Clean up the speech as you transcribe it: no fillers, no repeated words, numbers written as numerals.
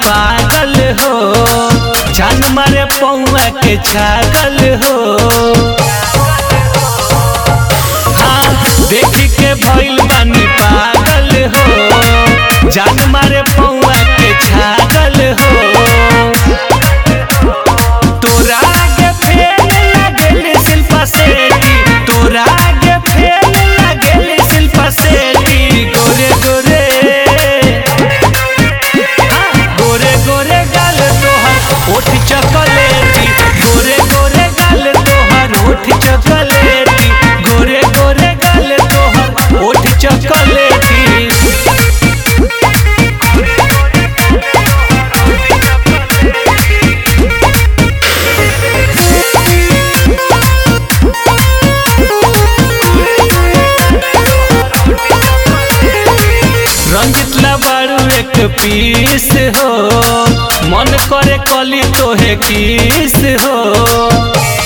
पागल हो, जान मारे पौआ के छागल हो। हाँ देख के भइल बानी पागल हो, जान मारे पौआ के छागल हो। तोरा आगे फेल लागेल शिल्पा शेट्टी, तोरा आगे फेल लागेल शिल्पा शेट्टी। गोरे गोरे गोरे गोरे गाल तोहर ओठ चॉकलेटी, गोरे गोरे गाल तोहर ओठ चॉकलेटी, गोरे गोरे गाल तोहर ओठ चॉकलेटी। रंजित ला बारू एक पीस हो, मन करे कली तोहे किस हो।